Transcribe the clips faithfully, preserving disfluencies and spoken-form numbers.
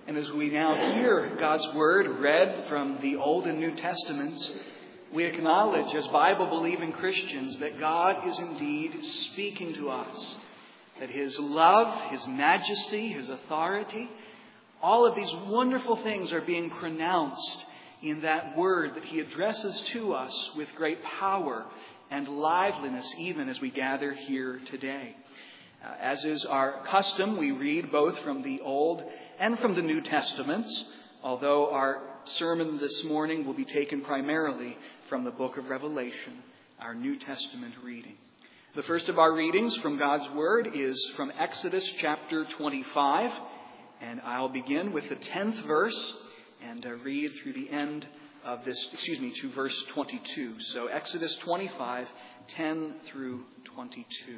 And as we now hear God's Word read from the Old and New Testaments, we acknowledge as Bible-believing Christians that God is indeed speaking to us, that His love, His majesty, His authority, all of these wonderful things are being pronounced in that Word that He addresses to us with great power and liveliness, even as we gather here today. Uh, as is our custom, we read both from the Old and from the New Testaments, although our sermon this morning will be taken primarily from the book of Revelation, our New Testament reading. The first of our readings from God's Word is from Exodus chapter twenty-five, and I'll begin with the tenth verse and uh, read through the end of this, excuse me, to verse twenty-two. So Exodus twenty-five, ten through twenty-two.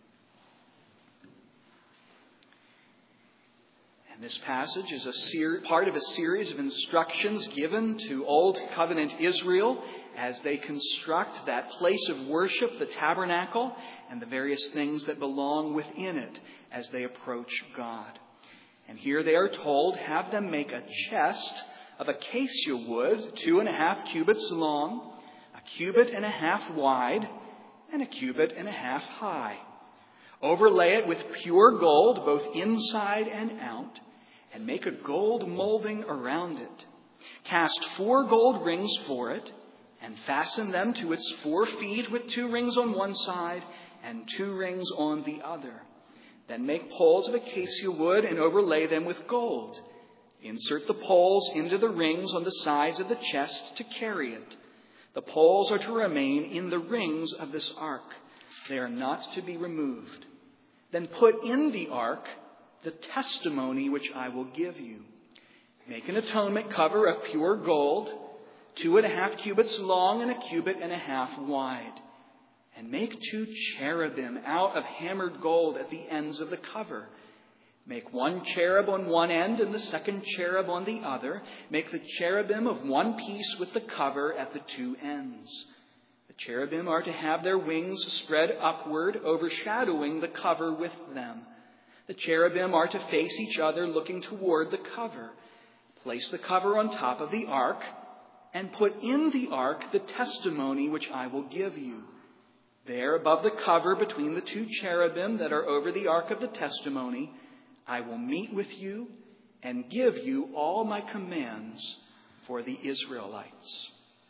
And this passage is a ser- part of a series of instructions given to Old Covenant Israel as they construct that place of worship, the tabernacle, and the various things that belong within it as they approach God. And here they are told, have them make a chest of acacia wood, two and a half cubits long, a cubit and a half wide, and a cubit and a half high. Overlay it with pure gold, both inside and out, and make a gold molding around it. Cast four gold rings for it, and fasten them to its four feet with two rings on one side and two rings on the other. Then make poles of acacia wood and overlay them with gold. Insert the poles into the rings on the sides of the chest to carry it. The poles are to remain in the rings of this ark. They are not to be removed. Then put in the ark the testimony which I will give you. Make an atonement cover of pure gold, two and a half cubits long and a cubit and a half wide. And make two cherubim out of hammered gold at the ends of the cover. Make one cherub on one end and the second cherub on the other. Make the cherubim of one piece with the cover at the two ends. The cherubim are to have their wings spread upward, overshadowing the cover with them. The cherubim are to face each other, looking toward the cover. Place the cover on top of the ark, and put in the ark the testimony which I will give you. There, above the cover, between the two cherubim that are over the ark of the testimony, I will meet with you and give you all my commands for the Israelites.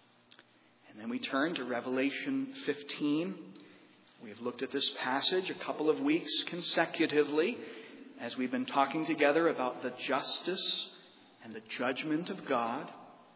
And then we turn to Revelation fifteen. We have looked at this passage a couple of weeks consecutively as we've been talking together about the justice and the judgment of God.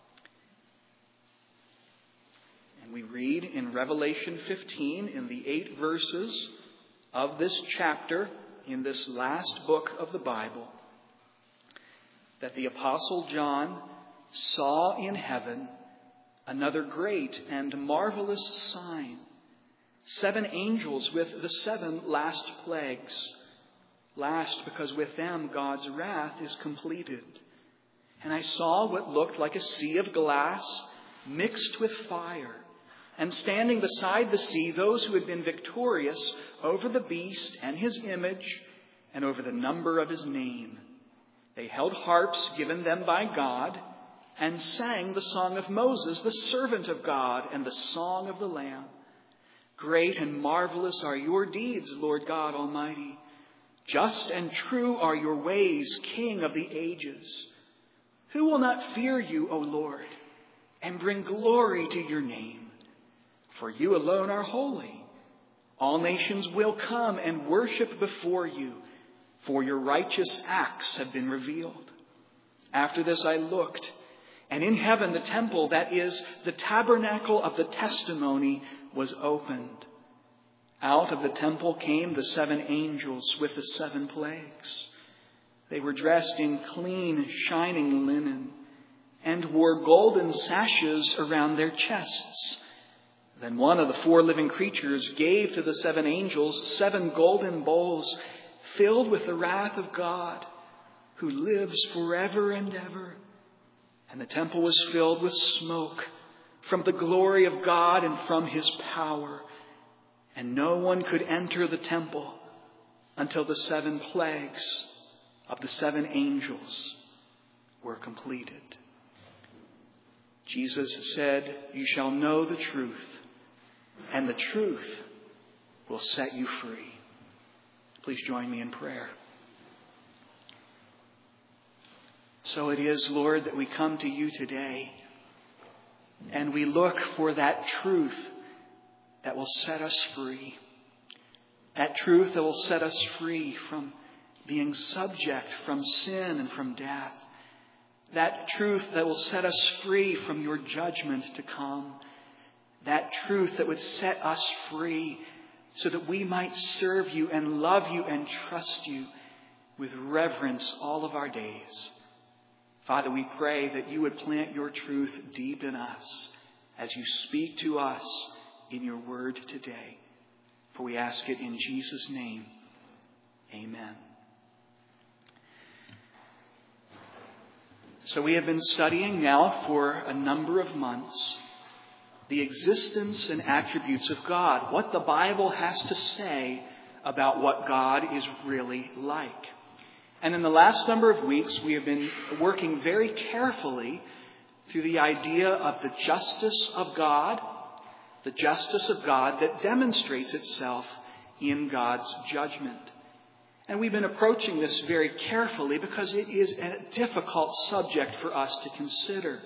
And we read in Revelation fifteen, in the eight verses of this chapter, in this last book of the Bible, that the Apostle John saw in heaven another great and marvelous sign. Seven angels with the seven last plagues. Last, because with them God's wrath is completed. And I saw what looked like a sea of glass mixed with fire. And standing beside the sea, those who had been victorious over the beast and his image and over the number of his name. They held harps given them by God and sang the song of Moses, the servant of God, and the song of the Lamb. Great and marvelous are your deeds, Lord God Almighty. Just and true are your ways, King of the ages. Who will not fear you, O Lord, and bring glory to your name? For you alone are holy. All nations will come and worship before you, for your righteous acts have been revealed. After this I looked, and in heaven the temple, that is, the tabernacle of the testimony, was opened. Out of the temple came the seven angels with the seven plagues. They were dressed in clean, shining linen and wore golden sashes around their chests. Then one of the four living creatures gave to the seven angels seven golden bowls filled with the wrath of God, who lives forever and ever. And the temple was filled with smoke from the glory of God and from his power. And no one could enter the temple until the seven plagues of the seven angels were completed. Jesus said, "You shall know the truth, and the truth will set you free." Please join me in prayer. So it is, Lord, that we come to you today, and we look for that truth that will set us free. That truth that will set us free from being subject from sin and from death. That truth that will set us free from your judgment to come. That truth that would set us free so that we might serve you and love you and trust you with reverence all of our days. Father, we pray that you would plant your truth deep in us as you speak to us in your word today. For we ask it in Jesus' name. Amen. So we have been studying now for a number of months the existence and attributes of God, what the Bible has to say about what God is really like. And in the last number of weeks, we have been working very carefully through the idea of the justice of God, the justice of God that demonstrates itself in God's judgment. And we've been approaching this very carefully because it is a difficult subject for us to consider.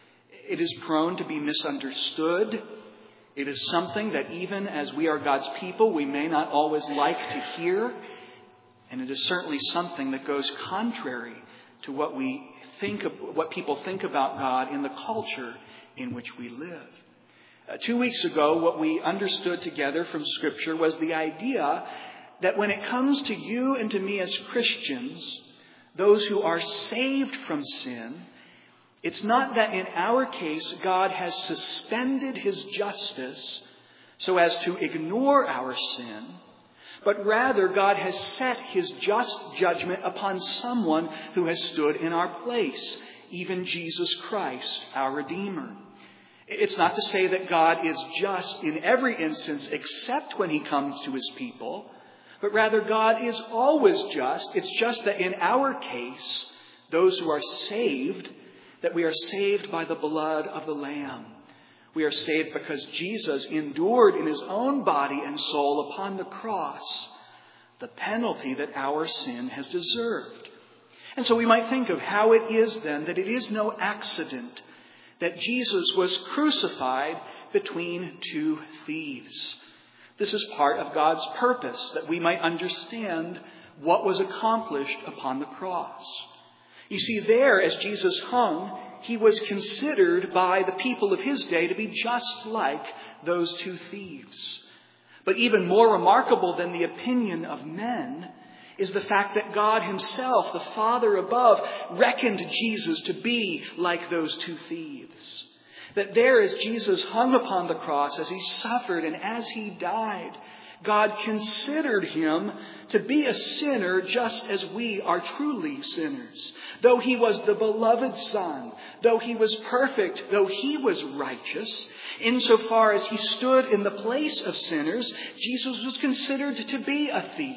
It is prone to be misunderstood. It is something that even as we are God's people, we may not always like to hear. And it is certainly something that goes contrary to what we think of, what people think about God in the culture in which we live. Uh, two weeks ago, what we understood together from Scripture was the idea that when it comes to you and to me as Christians, those who are saved from sin, it's not that in our case God has suspended his justice so as to ignore our sin, but rather God has set his just judgment upon someone who has stood in our place, even Jesus Christ, our Redeemer. It's not to say that God is just in every instance except when he comes to his people, but rather God is always just. It's just that in our case, those who are saved, that we are saved by the blood of the Lamb. We are saved because Jesus endured in his own body and soul upon the cross the penalty that our sin has deserved. And so we might think of how it is then that it is no accident that Jesus was crucified between two thieves. This is part of God's purpose, that we might understand what was accomplished upon the cross. You see, there, as Jesus hung, he was considered by the people of his day to be just like those two thieves. But even more remarkable than the opinion of men is the fact that God himself, the Father above, reckoned Jesus to be like those two thieves. That there, as Jesus hung upon the cross, as he suffered and as he died, God considered him to be a sinner just as we are truly sinners. Though he was the beloved Son, though he was perfect, though he was righteous, insofar as he stood in the place of sinners, Jesus was considered to be a thief.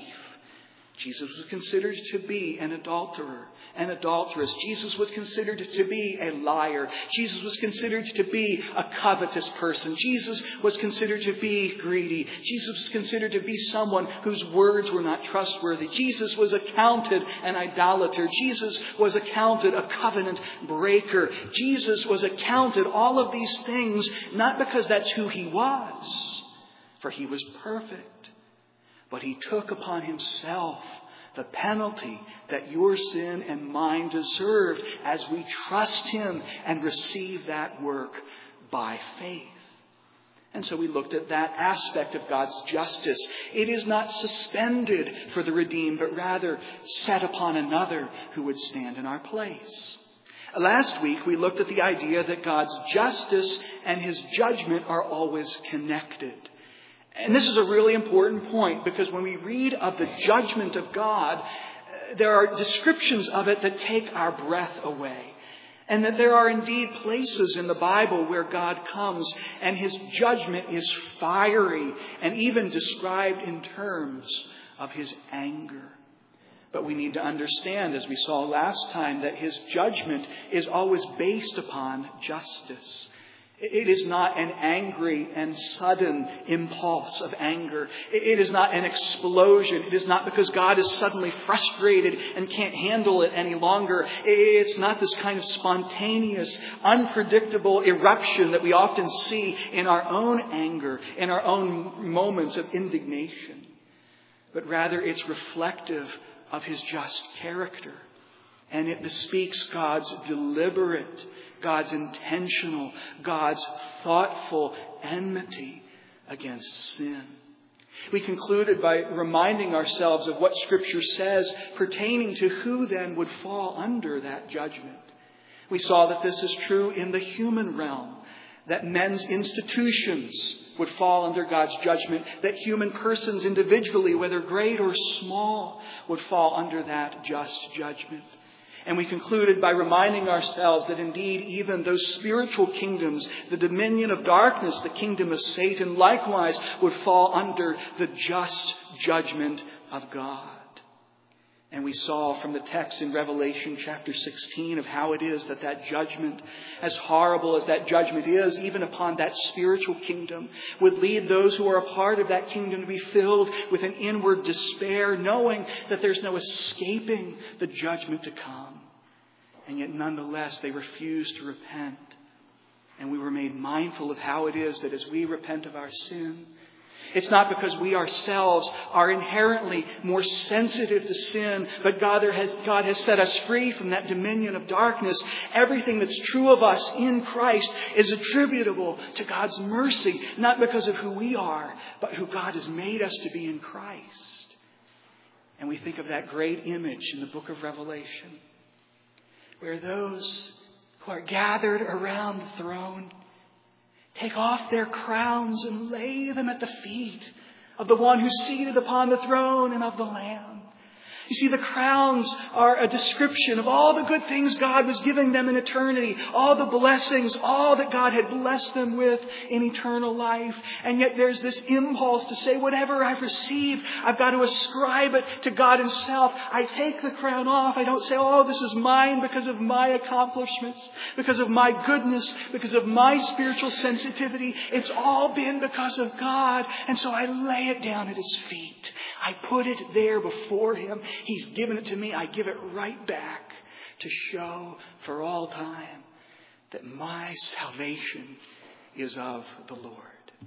Jesus was considered to be an adulterer, an adulteress. Jesus was considered to be a liar. Jesus was considered to be a covetous person. Jesus was considered to be greedy. Jesus was considered to be someone whose words were not trustworthy. Jesus was accounted an idolater. Jesus was accounted a covenant breaker. Jesus was accounted all of these things, not because that's who he was, for he was perfect. But he took upon himself the penalty that your sin and mine deserved as we trust him and receive that work by faith. And so we looked at that aspect of God's justice. It is not suspended for the redeemed, but rather set upon another who would stand in our place. Last week, we looked at the idea that God's justice and his judgment are always connected. And this is a really important point because when we read of the judgment of God, there are descriptions of it that take our breath away. And that there are indeed places in the Bible where God comes and his judgment is fiery and even described in terms of his anger. But we need to understand, as we saw last time, that his judgment is always based upon justice. It is not an angry and sudden impulse of anger. It is not an explosion. It is not because God is suddenly frustrated and can't handle it any longer. It's not this kind of spontaneous, unpredictable eruption that we often see in our own anger, in our own moments of indignation. But rather it's reflective of his just character. And it bespeaks God's deliberate, God's intentional, God's thoughtful enmity against sin. We concluded by reminding ourselves of what Scripture says pertaining to who then would fall under that judgment. We saw that this is true in the human realm, that men's institutions would fall under God's judgment, that human persons individually, whether great or small, would fall under that just judgment. And we concluded by reminding ourselves that indeed even those spiritual kingdoms, the dominion of darkness, the kingdom of Satan, likewise would fall under the just judgment of God. And we saw from the text in Revelation chapter sixteen of how it is that that judgment, as horrible as that judgment is, even upon that spiritual kingdom, would lead those who are a part of that kingdom to be filled with an inward despair, knowing that there's no escaping the judgment to come. And yet nonetheless they refuse to repent. And we were made mindful of how it is that as we repent of our sin, it's not because we ourselves are inherently more sensitive to sin, but God has, God has set us free from that dominion of darkness. Everything that's true of us in Christ is attributable to God's mercy, not because of who we are, but who God has made us to be in Christ. And we think of that great image in the book of Revelation, where those who are gathered around the throne take off their crowns and lay them at the feet of the one who's seated upon the throne and of the Lamb. You see, the crowns are a description of all the good things God was giving them in eternity, all the blessings, all that God had blessed them with in eternal life. And yet there's this impulse to say, whatever I've received, I've got to ascribe it to God himself. I take the crown off. I don't say, oh, this is mine because of my accomplishments, because of my goodness, because of my spiritual sensitivity. It's all been because of God. And so I lay it down at his feet. I put it there before him. He's given it to me. I give it right back to show for all time that my salvation is of the Lord.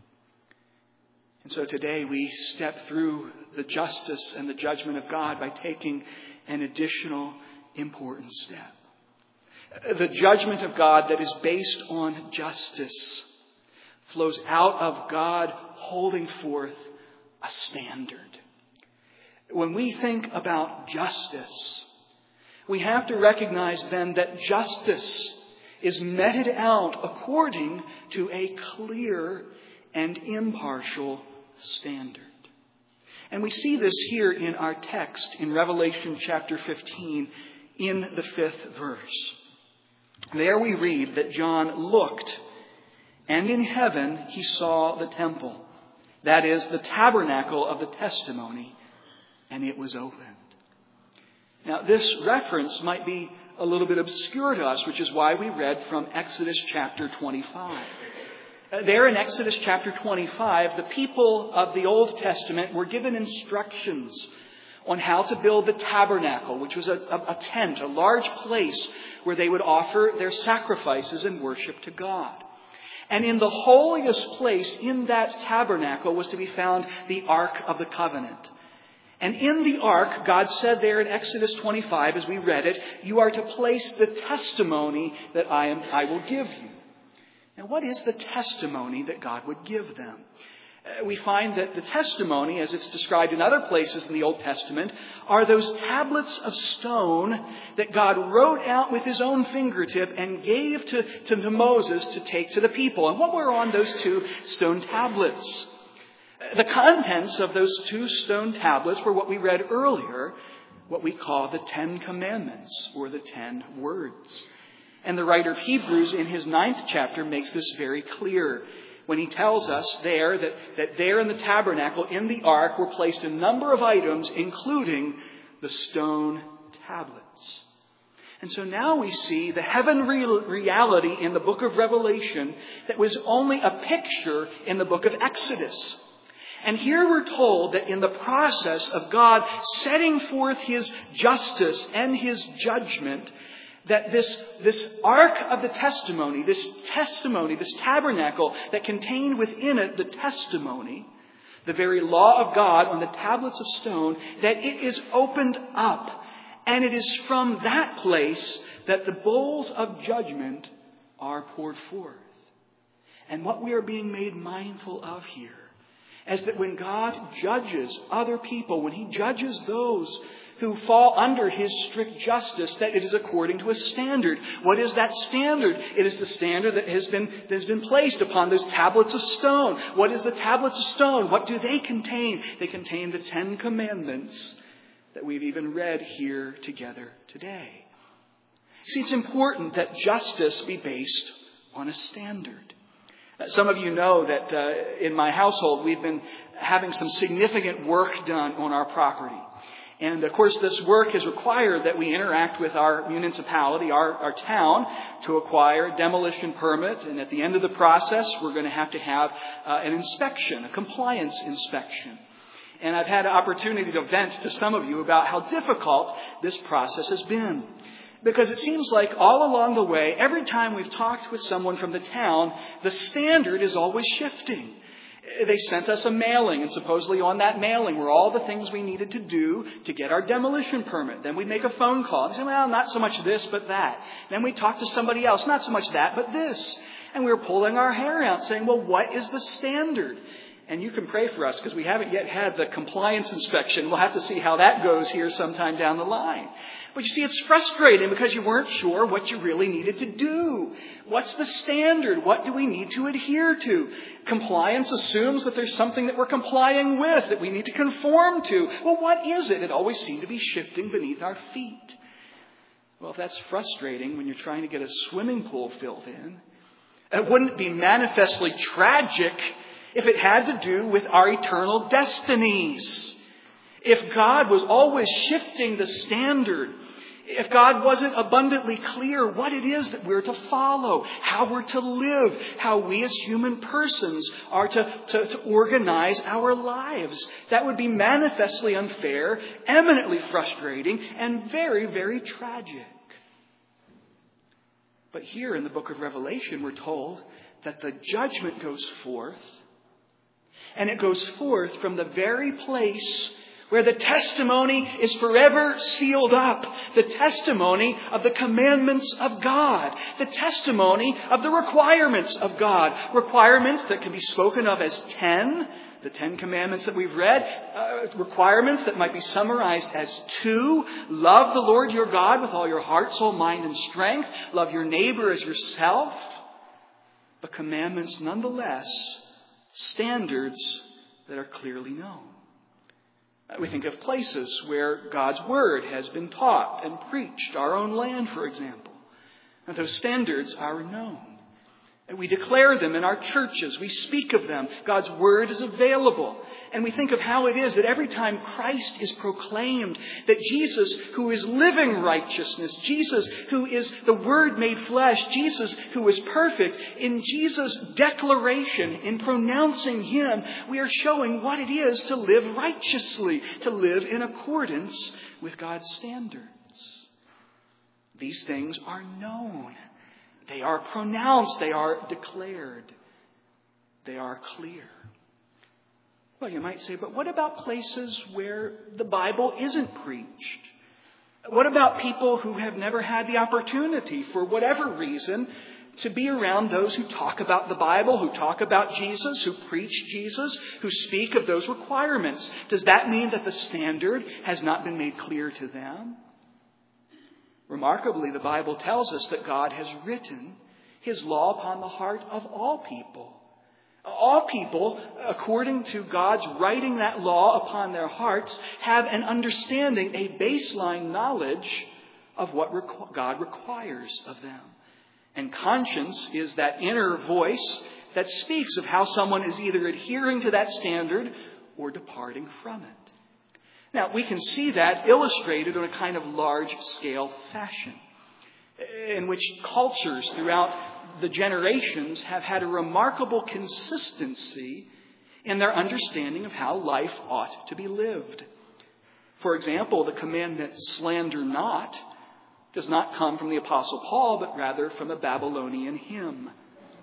And so today we step through the justice and the judgment of God by taking an additional important step. The judgment of God that is based on justice flows out of God holding forth a standard. When we think about justice, we have to recognize then that justice is meted out according to a clear and impartial standard. And we see this here in our text in Revelation chapter fifteen in the fifth verse. There we read that John looked, and in heaven he saw the temple, that is, the tabernacle of the testimony, and it was opened. Now, this reference might be a little bit obscure to us, which is why we read from Exodus chapter twenty-five. There in Exodus chapter twenty-five, the people of the Old Testament were given instructions on how to build the tabernacle, which was a, a, a tent, a large place where they would offer their sacrifices and worship to God. And in the holiest place in that tabernacle was to be found the Ark of the Covenant. And in the ark, God said there in Exodus twenty-five, as we read it, you are to place the testimony that I am, I will give you. Now, what is the testimony that God would give them? Uh, we find that the testimony, as it's described in other places in the Old Testament, are those tablets of stone that God wrote out with his own fingertip and gave to, to, to Moses to take to the people. And what were on those two stone tablets? The contents of those two stone tablets were what we read earlier, what we call the Ten Commandments, or the Ten Words. And the writer of Hebrews in his ninth chapter makes this very clear when he tells us there that, that there in the tabernacle, in the ark, were placed a number of items, including the stone tablets. And so now we see the heavenly reality in the book of Revelation that was only a picture in the book of Exodus. And here we're told that in the process of God setting forth His justice and His judgment, that this, this ark of the testimony, this testimony, this tabernacle that contained within it the testimony, the very law of God on the tablets of stone, that it is opened up. And it is from that place that the bowls of judgment are poured forth. And what we are being made mindful of here is that when God judges other people, when He judges those who fall under His strict justice, that it is according to a standard. What is that standard? It is the standard that has been, that has been placed upon those tablets of stone. What is the tablets of stone? What do they contain? They contain the Ten Commandments that we've even read here together today. See, it's important that justice be based on a standard. Some of you know that uh, in my household we've been having some significant work done on our property. And of course this work has required that we interact with our municipality, our, our town, to acquire a demolition permit. And at the end of the process we're going to have to have uh, an inspection, a compliance inspection. And I've had an opportunity to vent to some of you about how difficult this process has been. Because it seems like all along the way, every time we've talked with someone from the town, the standard is always shifting. They sent us a mailing, and supposedly on that mailing were all the things we needed to do to get our demolition permit. Then we'd make a phone call and say, well, not so much this, but that. Then we'd talk to somebody else, not so much that, but this. And we were pulling our hair out saying, well, what is the standard? And you can pray for us because we haven't yet had the compliance inspection. We'll have to see how that goes here sometime down the line. But you see, it's frustrating because you weren't sure what you really needed to do. What's the standard? What do we need to adhere to? Compliance assumes that there's something that we're complying with, that we need to conform to. Well, what is it? It always seemed to be shifting beneath our feet. Well, if that's frustrating when you're trying to get a swimming pool filled in, it wouldn't be manifestly tragic if it had to do with our eternal destinies. If God was always shifting the standard, if God wasn't abundantly clear what it is that we're to follow, how we're to live, how we as human persons are to, to, to organize our lives, that would be manifestly unfair, eminently frustrating, and very, very tragic. But here in the book of Revelation, we're told that the judgment goes forth. And it goes forth from the very place where the testimony is forever sealed up. The testimony of the commandments of God. The testimony of the requirements of God. Requirements that can be spoken of as ten. The Ten Commandments that we've read. Uh, requirements that might be summarized as two. Love the Lord your God with all your heart, soul, mind, and strength. Love your neighbor as yourself. But commandments nonetheless. Standards that are clearly known. We think of places where God's Word has been taught and preached, our own land, for example. And those standards are known. And we declare them in our churches. We speak of them. God's Word is available. And we think of how it is that every time Christ is proclaimed, that Jesus, who is living righteousness, Jesus, who is the Word made flesh, Jesus, who is perfect, in Jesus' declaration, in pronouncing Him, we are showing what it is to live righteously, to live in accordance with God's standards. These things are known. They are pronounced. They are declared. They are clear. Well, you might say, but what about places where the Bible isn't preached? What about people who have never had the opportunity, for whatever reason, to be around those who talk about the Bible, who talk about Jesus, who preach Jesus, who speak of those requirements? Does that mean that the standard has not been made clear to them? Remarkably, the Bible tells us that God has written His law upon the heart of all people. All people, according to God's writing that law upon their hearts, have an understanding, a baseline knowledge of what requ- God requires of them. And conscience is that inner voice that speaks of how someone is either adhering to that standard or departing from it. Now, we can see that illustrated in a kind of large-scale fashion, in which cultures throughout the generations have had a remarkable consistency in their understanding of how life ought to be lived. For example, the commandment, slander not, does not come from the Apostle Paul, but rather from a Babylonian hymn.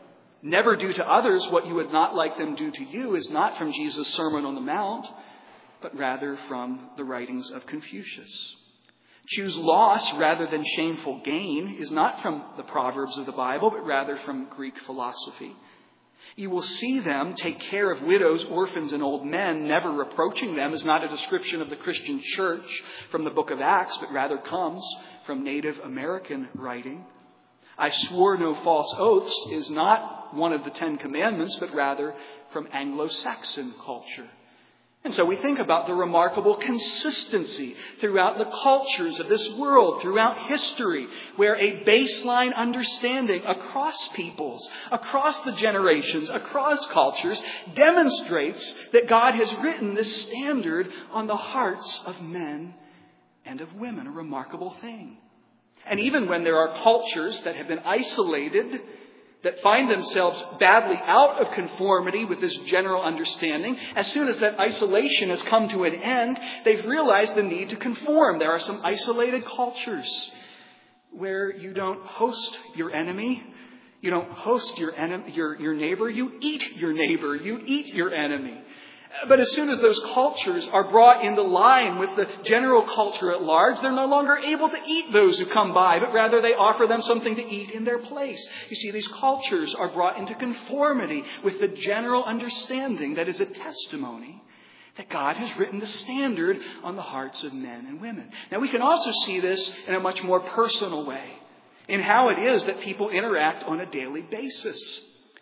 Never do to others what you would not like them do to you is not from Jesus' Sermon on the Mount, but rather from the writings of Confucius. Choose loss rather than shameful gain is not from the Proverbs of the Bible, but rather from Greek philosophy. You will see them take care of widows, orphans, and old men, never reproaching them, is not a description of the Christian church from the book of Acts, but rather comes from Native American writing. I swore no false oaths is not one of the Ten Commandments, but rather from Anglo-Saxon culture. And so we think about the remarkable consistency throughout the cultures of this world, throughout history, where a baseline understanding across peoples, across the generations, across cultures, demonstrates that God has written this standard on the hearts of men and of women, a remarkable thing. And even when there are cultures that have been isolated, that find themselves badly out of conformity with this general understanding, as soon as that isolation has come to an end, they've realized the need to conform. There are some isolated cultures where you don't host your enemy, you don't host your enemy, your, your neighbor, you eat your neighbor, you eat your enemy. But as soon as those cultures are brought into line with the general culture at large, they're no longer able to eat those who come by, but rather they offer them something to eat in their place. You see, these cultures are brought into conformity with the general understanding that is a testimony that God has written the standard on the hearts of men and women. Now, we can also see this in a much more personal way, in how it is that people interact on a daily basis.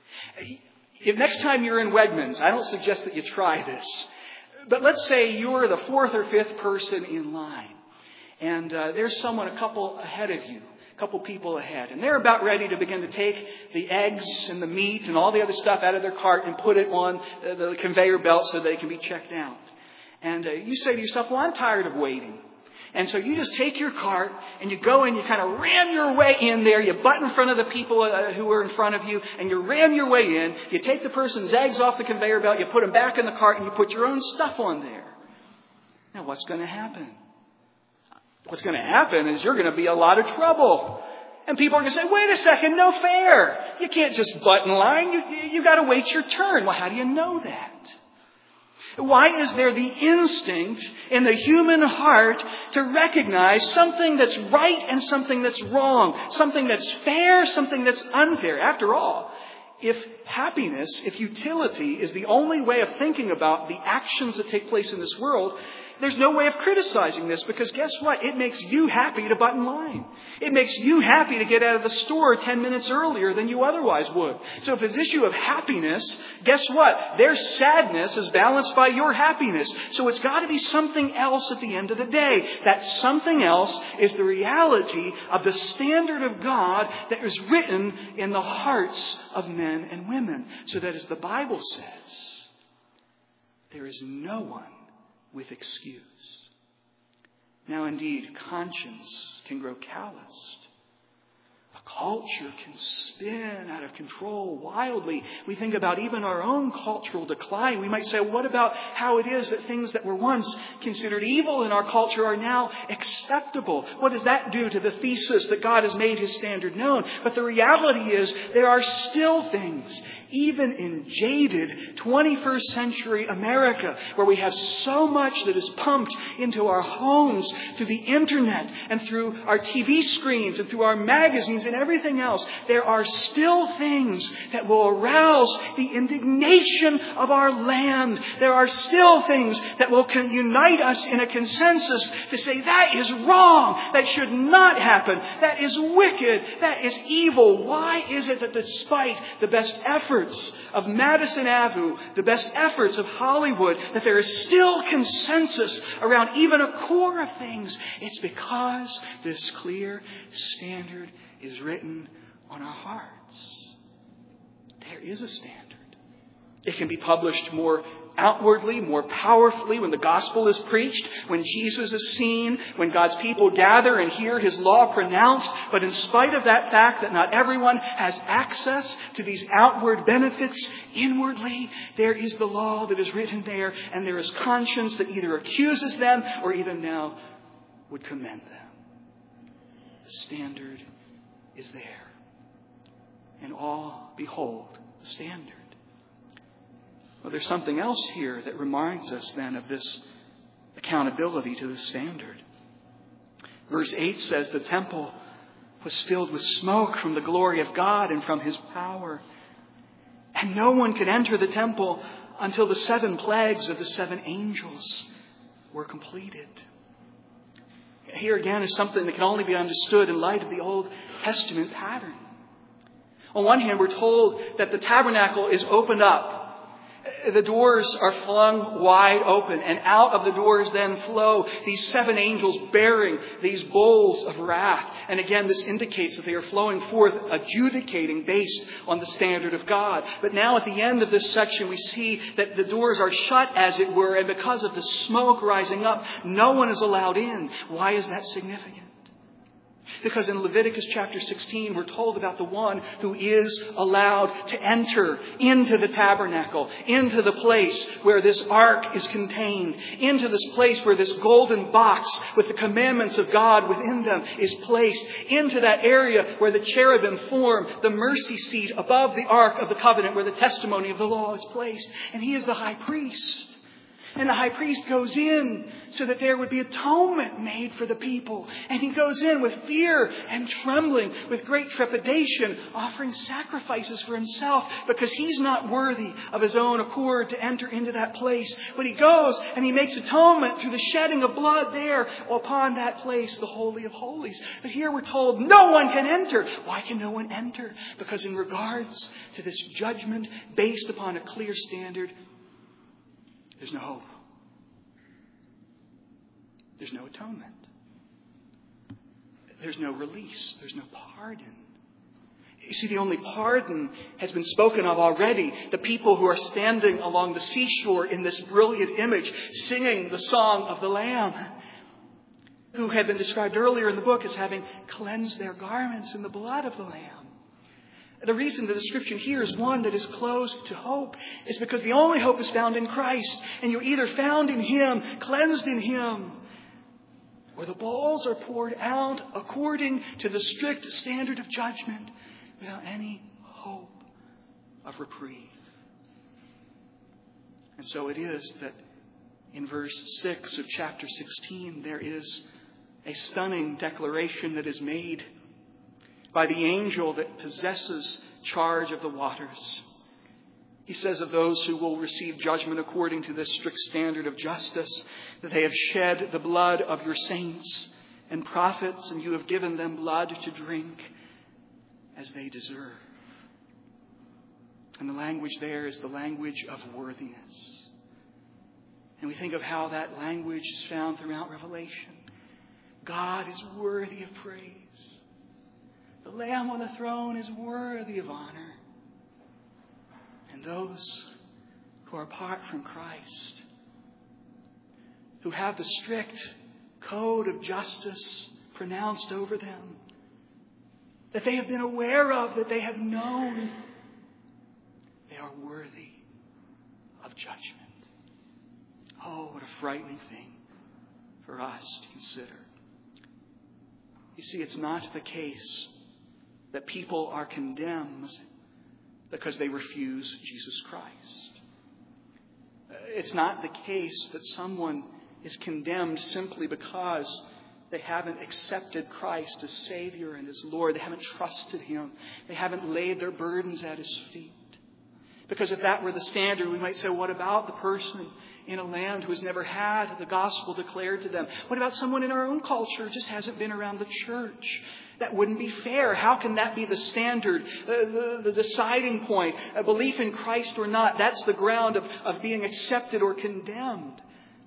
If next time you're in Wegmans, I don't suggest that you try this, but let's say you're the fourth or fifth person in line, and uh, there's someone a couple ahead of you, a couple people ahead, and they're about ready to begin to take the eggs and the meat and all the other stuff out of their cart and put it on the conveyor belt so they can be checked out. And uh, you say to yourself, well, I'm tired of waiting. And so you just take your cart and you go and you kind of ram your way in there. You butt in front of the people uh, who are in front of you and you ram your way in. You take the person's eggs off the conveyor belt. You put them back in the cart and you put your own stuff on there. Now, what's going to happen? What's going to happen is you're going to be a lot of trouble. And people are going to say, wait a second, no fair. You can't just butt in line. You, you got to wait your turn. Well, how do you know that? Why is there the instinct in the human heart to recognize something that's right and something that's wrong, something that's fair, something that's unfair? After all, if happiness, if utility is the only way of thinking about the actions that take place in this world, there's no way of criticizing this, because guess what? It makes you happy to butt in line. It makes you happy to get out of the store ten minutes earlier than you otherwise would. So if it's an issue of happiness, guess what? Their sadness is balanced by your happiness. So it's got to be something else at the end of the day. That something else is the reality of the standard of God that is written in the hearts of men and women. So that, as the Bible says, there is no one with excuse. Now, indeed, conscience can grow calloused. A culture can spin out of control wildly. We think about even our own cultural decline. We might say, what about how it is that things that were once considered evil in our culture are now acceptable? What does that do to the thesis that God has made His standard known? But the reality is there are still things, even in jaded twenty-first century America, where we have so much that is pumped into our homes through the internet and through our T V screens and through our magazines and everything else, there are still things that will arouse the indignation of our land. There are still things that will unite us in a consensus to say that is wrong, that should not happen, that is wicked, that is evil. Why is it that despite the best efforts of Madison Avenue, the best efforts of Hollywood, that there is still consensus around even a core of things? It's because this clear standard is written on our hearts. There is a standard. It can be published more outwardly, more powerfully when the gospel is preached, when Jesus is seen, when God's people gather and hear His law pronounced. But in spite of that fact that not everyone has access to these outward benefits, inwardly there is the law that is written there, and there is conscience that either accuses them or even now would commend them. The standard is there. And all behold the standard. Well, there's something else here that reminds us then of this accountability to the standard. Verse eight says the temple was filled with smoke from the glory of God and from His power. And no one could enter the temple until the seven plagues of the seven angels were completed. Here again is something that can only be understood in light of the Old Testament pattern. On one hand, we're told that the tabernacle is opened up. The doors are flung wide open, and out of the doors then flow these seven angels bearing these bowls of wrath. And again, this indicates that they are flowing forth, adjudicating based on the standard of God. But now at the end of this section, we see that the doors are shut, as it were, and because of the smoke rising up, no one is allowed in. Why is that significant? Because in Leviticus chapter sixteen, we're told about the one who is allowed to enter into the tabernacle, into the place where this ark is contained, into this place where this golden box with the commandments of God within them is placed, into that area where the cherubim form the mercy seat above the ark of the covenant, where the testimony of the law is placed. And He is the high priest. And the high priest goes in so that there would be atonement made for the people. And he goes in with fear and trembling, with great trepidation, offering sacrifices for himself because he's not worthy of his own accord to enter into that place. But he goes and he makes atonement through the shedding of blood there upon that place, the Holy of Holies. But here we're told no one can enter. Why can no one enter? Because in regards to this judgment based upon a clear standard, there's no hope. There's no atonement. There's no release. There's no pardon. You see, the only pardon has been spoken of already. The people who are standing along the seashore in this brilliant image, singing the song of the Lamb, who had been described earlier in the book as having cleansed their garments in the blood of the Lamb. The reason the description here is one that is closed to hope is because the only hope is found in Christ. And you're either found in Him, cleansed in Him, or the bowls are poured out according to the strict standard of judgment without any hope of reprieve. And so it is that in verse six of chapter sixteen, there is a stunning declaration that is made by the angel that possesses charge of the waters. He says of those who will receive judgment according to this strict standard of justice, that they have shed the blood of your saints and prophets, and you have given them blood to drink as they deserve. And the language there is the language of worthiness. And we think of how that language is found throughout Revelation. God is worthy of praise. The Lamb on the throne is worthy of honor. And those who are apart from Christ, who have the strict code of justice pronounced over them, that they have been aware of, that they have known, they are worthy of judgment. Oh, what a frightening thing for us to consider. You see, it's not the case that people are condemned because they refuse Jesus Christ. It's not the case that someone is condemned simply because they haven't accepted Christ as Savior and as Lord. They haven't trusted Him. They haven't laid their burdens at His feet. Because if that were the standard, we might say, what about the person in a land who has never had the gospel declared to them? What about someone in our own culture who just hasn't been around the church? That wouldn't be fair. How can that be the standard, the, the, the deciding point? A belief in Christ or not, that's the ground of, of being accepted or condemned.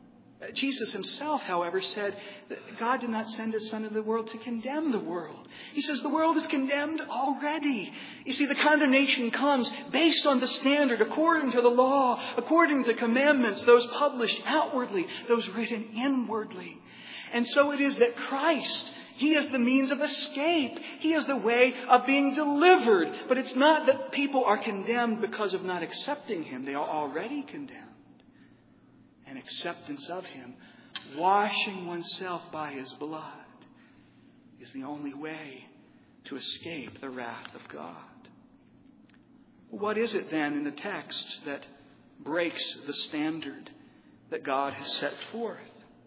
Jesus himself, however, said that God did not send his Son into the world to condemn the world. He says the world is condemned already. You see, the condemnation comes based on the standard, according to the law, according to the commandments, those published outwardly, those written inwardly. And so it is that Christ, he is the means of escape. He is the way of being delivered. But it's not that people are condemned because of not accepting him. They are already condemned. And acceptance of him, washing oneself by his blood, is the only way to escape the wrath of God. What is it then in the text that breaks the standard that God has set forth?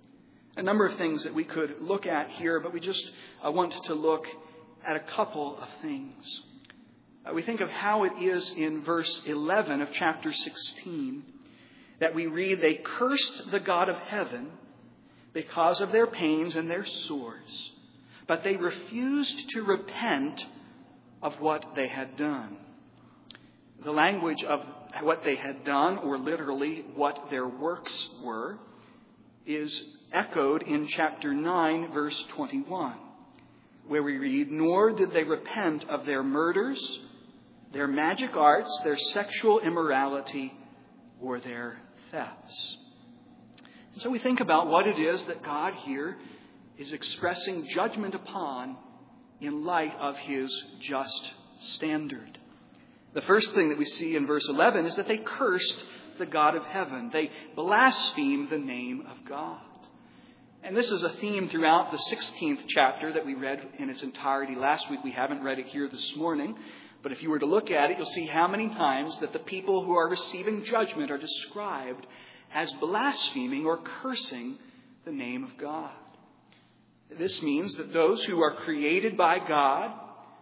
A number of things that we could look at here, but we just uh, want to look at a couple of things. Uh, we think of how it is in verse eleven of chapter sixteen that we read, they cursed the God of heaven because of their pains and their sores, but they refused to repent of what they had done. The language of what they had done, or literally what their works were, is echoed in chapter nine, verse twenty-one, where we read, nor did they repent of their murders, their magic arts, their sexual immorality, or their thefts. And so we think about what it is that God here is expressing judgment upon in light of his just standard. The first thing that we see in verse eleven is that they cursed the God of heaven. They blasphemed the name of God. And this is a theme throughout the sixteenth chapter that we read in its entirety last week. We haven't read it here this morning. But if you were to look at it, you'll see how many times that the people who are receiving judgment are described as blaspheming or cursing the name of God. This means that those who are created by God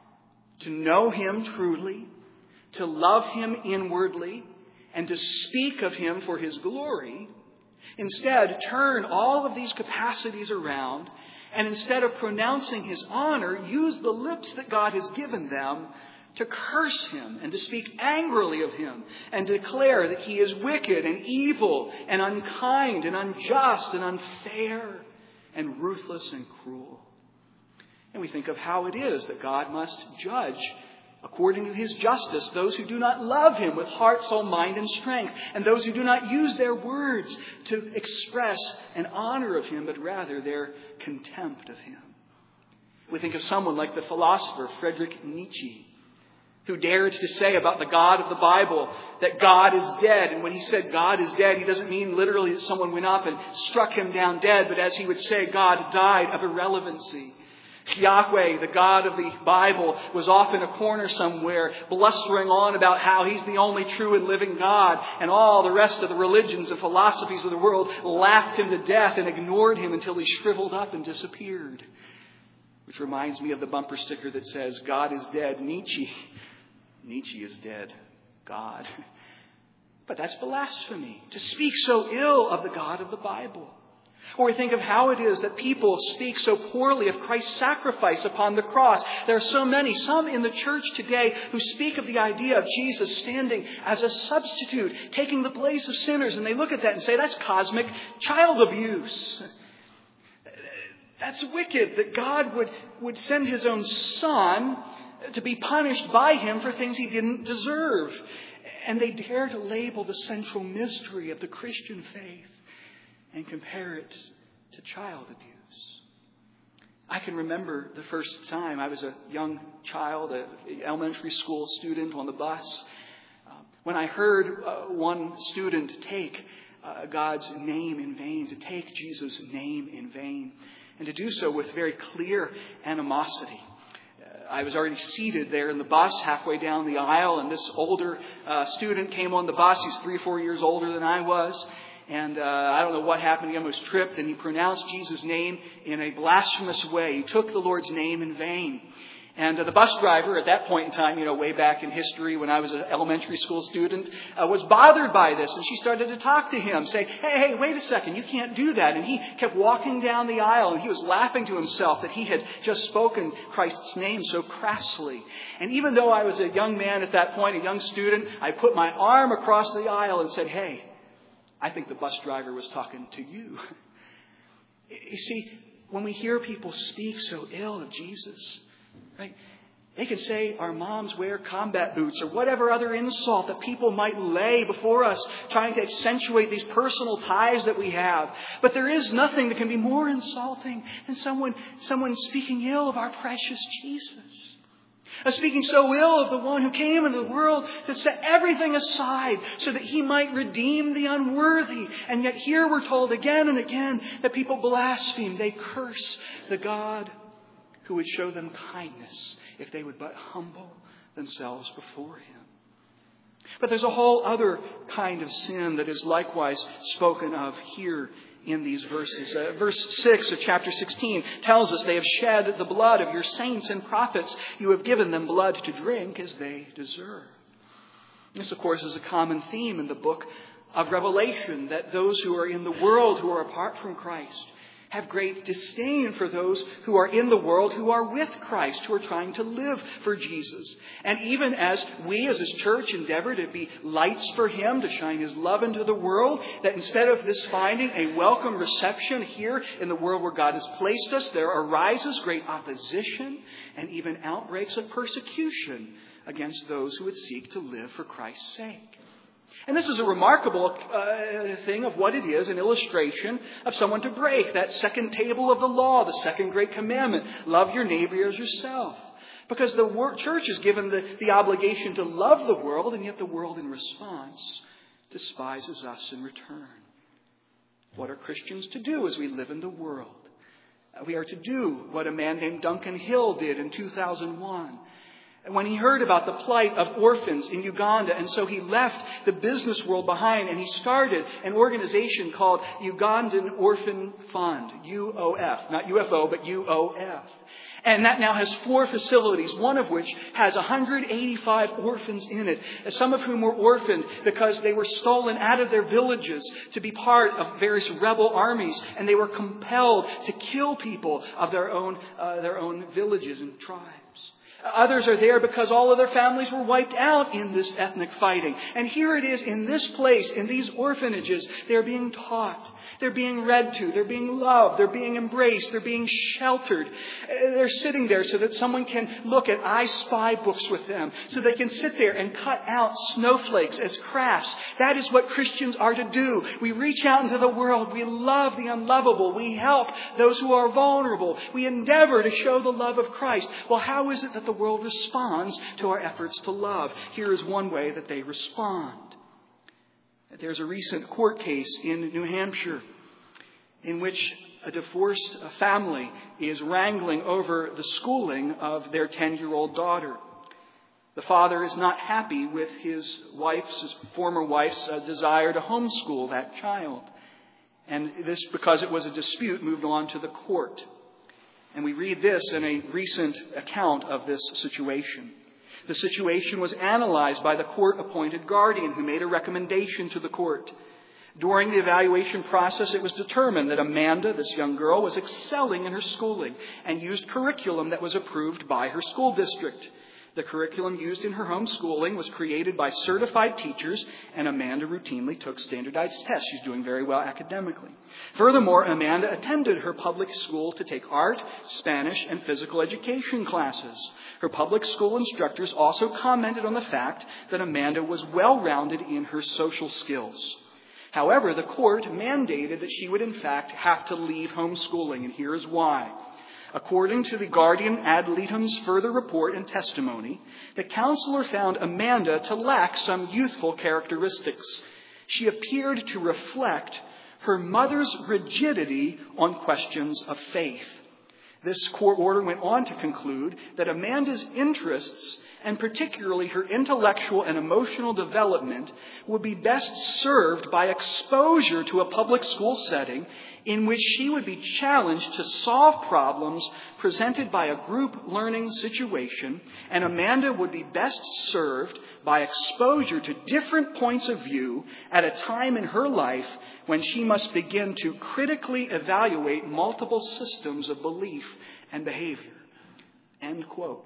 to know him truly, to love him inwardly, and to speak of him for his glory, instead turn all of these capacities around, and instead of pronouncing his honor, use the lips that God has given them to curse him and to speak angrily of him and declare that he is wicked and evil and unkind and unjust and unfair and ruthless and cruel. And we think of how it is that God must judge according to his justice those who do not love him with heart, soul, mind, and strength, and those who do not use their words to express an honor of him, but rather their contempt of him. We think of someone like the philosopher Friedrich Nietzsche, who dared to say about the God of the Bible that God is dead. And when he said God is dead, he doesn't mean literally that someone went up and struck him down dead, but as he would say, God died of irrelevancy. Yahweh, the God of the Bible, was off in a corner somewhere, blustering on about how he's the only true and living God, and all the rest of the religions and philosophies of the world laughed him to death and ignored him until he shriveled up and disappeared. Which reminds me of the bumper sticker that says, God is dead, Nietzsche. Nietzsche is dead, God. But that's blasphemy, to speak so ill of the God of the Bible. Or we think of how it is that people speak so poorly of Christ's sacrifice upon the cross. There are so many, some in the church today, who speak of the idea of Jesus standing as a substitute, taking the place of sinners. And they look at that and say, that's cosmic child abuse. That's wicked, that God would, would send his own son to be punished by him for things he didn't deserve. And they dare to label the central mystery of the Christian faith and compare it to child abuse. I can remember the first time I was a young child, an elementary school student on the bus, uh, when I heard uh, one student take uh, God's name in vain, to take Jesus' name in vain, and to do so with very clear animosity. I was already seated there in the bus halfway down the aisle, and this older uh, student came on the bus. He was three or four years older than I was. And uh, I don't know what happened. He almost tripped, and he pronounced Jesus' name in a blasphemous way. He took the Lord's name in vain. And uh, the bus driver at that point in time, you know, way back in history when I was an elementary school student, uh, was bothered by this. And she started to talk to him, say, hey, hey, wait a second, you can't do that. And he kept walking down the aisle, and he was laughing to himself that he had just spoken Christ's name so crassly. And even though I was a young man at that point, a young student, I put my arm across the aisle and said, hey, I think the bus driver was talking to you. You see, when we hear people speak so ill of Jesus, right? They can say our moms wear combat boots or whatever other insult that people might lay before us, trying to accentuate these personal ties that we have. But there is nothing that can be more insulting than someone, someone speaking ill of our precious Jesus. Uh, speaking so ill of the one who came into the world to set everything aside so that he might redeem the unworthy. And yet here we're told again and again that people blaspheme. They curse the God who would show them kindness if they would but humble themselves before him. But there's a whole other kind of sin that is likewise spoken of here in these verses. Uh, verse six of chapter sixteen tells us, they have shed the blood of your saints and prophets. You have given them blood to drink as they deserve. This, of course, is a common theme in the book of Revelation, that those who are in the world, who are apart from Christ, have great disdain for those who are in the world, who are with Christ, who are trying to live for Jesus. And even as we as his church endeavor to be lights for him, to shine his love into the world, that instead of this finding a welcome reception here in the world where God has placed us, there arises great opposition and even outbreaks of persecution against those who would seek to live for Christ's sake. And this is a remarkable uh, thing of what it is, an illustration of someone to break that second table of the law, the second great commandment, love your neighbor as yourself. Because the wor- church is given the, the obligation to love the world, and yet the world in response despises us in return. What are Christians to do as we live in the world? Uh, we are to do what a man named Duncan Hill did in two thousand one. When he heard about the plight of orphans in Uganda, and so he left the business world behind and he started an organization called Ugandan Orphan Fund, U O F, not U F O, but U O F. And that now has four facilities, one of which has one hundred eighty-five orphans in it, some of whom were orphaned because they were stolen out of their villages to be part of various rebel armies, and they were compelled to kill people of their own, uh, their own villages and tribes. Others are there because all of their families were wiped out in this ethnic fighting. And here it is in this place, in these orphanages, they're being taught. They're being read to. They're being loved. They're being embraced. They're being sheltered. They're sitting there so that someone can look at I Spy books with them. So they can sit there and cut out snowflakes as crafts. That is what Christians are to do. We reach out into the world. We love the unlovable. We help those who are vulnerable. We endeavor to show the love of Christ. Well, how is it that the world responds to our efforts to love? Here is one way that they respond. There's a recent court case in New Hampshire in which a divorced family is wrangling over the schooling of their ten-year-old daughter. The father is not happy with his wife's, his former wife's uh, desire to homeschool that child. And this, because it was a dispute, moved on to the court. And we read this in a recent account of this situation. The situation was analyzed by the court-appointed guardian who made a recommendation to the court. During the evaluation process, it was determined that Amanda, this young girl, was excelling in her schooling and used curriculum that was approved by her school district. The curriculum used in her homeschooling was created by certified teachers, and Amanda routinely took standardized tests. She's doing very well academically. Furthermore, Amanda attended her public school to take art, Spanish, and physical education classes. Her public school instructors also commented on the fact that Amanda was well-rounded in her social skills. However, the court mandated that she would in fact have to leave homeschooling, and here is why. According to the guardian ad litem's further report and testimony, the counselor found Amanda to lack some youthful characteristics. She appeared to reflect her mother's rigidity on questions of faith. This court order went on to conclude that Amanda's interests, and particularly her intellectual and emotional development, would be best served by exposure to a public school setting in which she would be challenged to solve problems presented by a group learning situation, and Amanda would be best served by exposure to different points of view at a time in her life when she must begin to critically evaluate multiple systems of belief and behavior. End quote.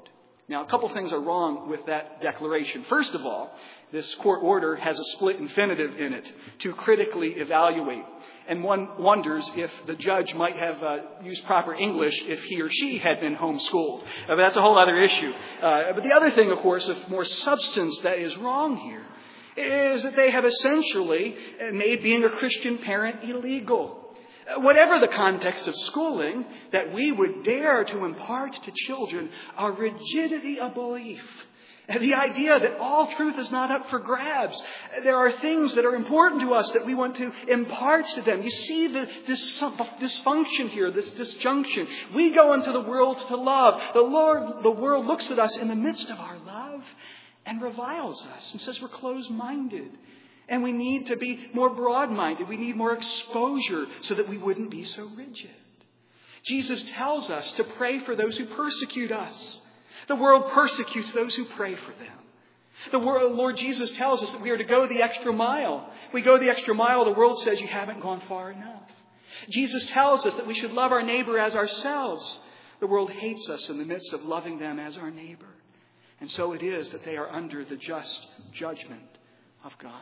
Now, a couple things are wrong with that declaration. First of all, this court order has a split infinitive in it, to critically evaluate. And one wonders if the judge might have uh, used proper English if he or she had been homeschooled. Uh, but that's a whole other issue. Uh, but the other thing, of course, of more substance that is wrong here is that they have essentially made being a Christian parent illegal. Whatever the context of schooling, that we would dare to impart to children a rigidity of belief. The idea that all truth is not up for grabs. There are things that are important to us that we want to impart to them. You see the, this dysfunction here, this disjunction. We go into the world to love. The Lord, the world looks at us in the midst of our love and reviles us and says we're closed-minded. And we need to be more broad-minded. We need more exposure so that we wouldn't be so rigid. Jesus tells us to pray for those who persecute us. The world persecutes those who pray for them. The world, Lord Jesus tells us that we are to go the extra mile. We go the extra mile, the world says you haven't gone far enough. Jesus tells us that we should love our neighbor as ourselves. The world hates us in the midst of loving them as our neighbor. And so it is that they are under the just judgment of God.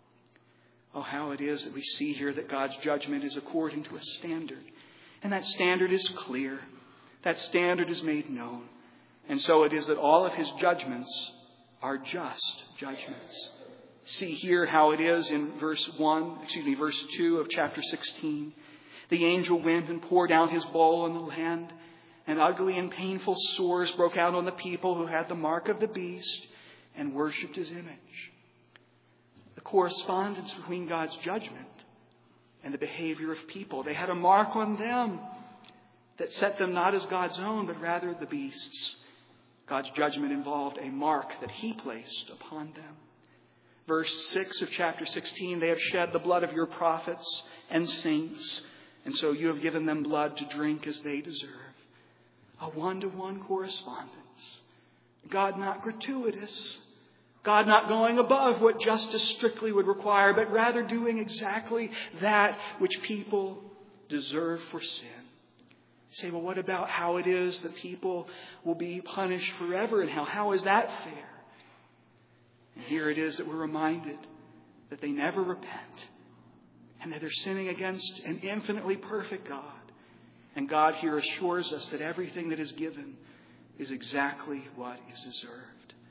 Oh, how it is that we see here that God's judgment is according to a standard. And that standard is clear. That standard is made known. And so it is that all of his judgments are just judgments. See here how it is in verse one, excuse me, verse two of chapter sixteen. The angel went and poured out his bowl on the land, and ugly and painful sores broke out on the people who had the mark of the beast and worshipped his image. The correspondence between God's judgment and the behavior of people. They had a mark on them that set them not as God's own, but rather the beast's. God's judgment involved a mark that he placed upon them. Verse six of chapter sixteen, they have shed the blood of your prophets and saints, and so you have given them blood to drink as they deserve. A one-to-one correspondence. God not gratuitous. God not going above what justice strictly would require, but rather doing exactly that which people deserve for sin. You say, well, what about how it is that people will be punished forever and how? How is that fair? And here it is that we're reminded that they never repent and that they're sinning against an infinitely perfect God. And God here assures us that everything that is given is exactly what is deserved.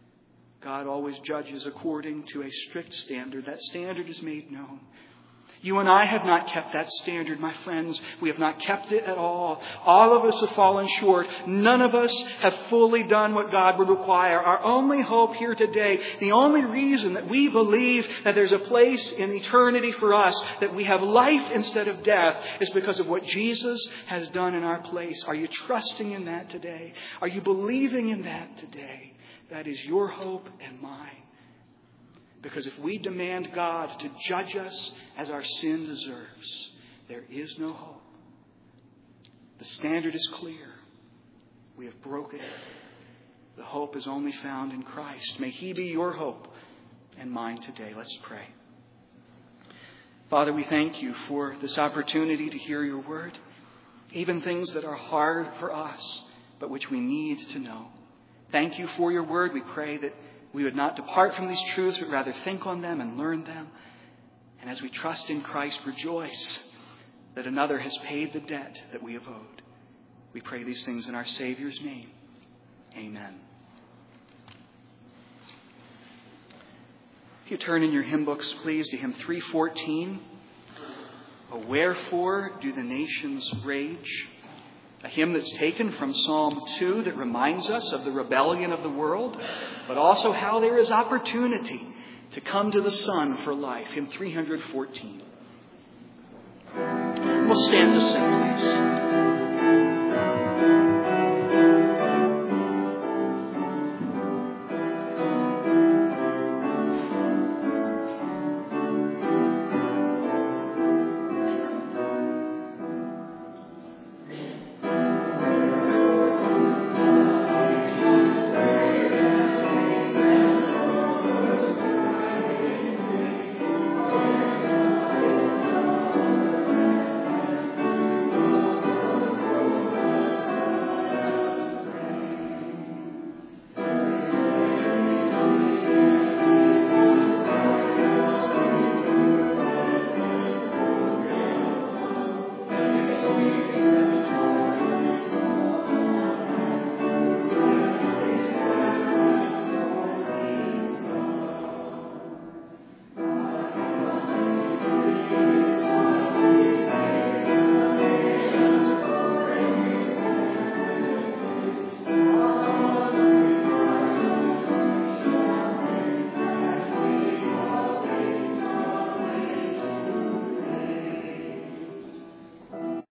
God always judges according to a strict standard. That standard is made known. You and I have not kept that standard, my friends. We have not kept it at all. All of us have fallen short. None of us have fully done what God would require. Our only hope here today, the only reason that we believe that there's a place in eternity for us, that we have life instead of death, is because of what Jesus has done in our place. Are you trusting in that today? Are you believing in that today? That is your hope and mine. Because if we demand God to judge us as our sin deserves, there is no hope. The standard is clear. We have broken it. The hope is only found in Christ. May He be your hope and mine today. Let's pray. Father, we thank you for this opportunity to hear your word, even things that are hard for us, but which we need to know. Thank you for your word. We pray that we would not depart from these truths, but rather think on them and learn them. And as we trust in Christ, rejoice that another has paid the debt that we have owed. We pray these things in our Savior's name. Amen. If you turn in your hymn books, please, to hymn three fourteen. Oh, wherefore do the nations rage? A hymn that's taken from Psalm two that reminds us of the rebellion of the world, but also how there is opportunity to come to the Son for life. Hymn three fourteen. We'll stand to sing, please.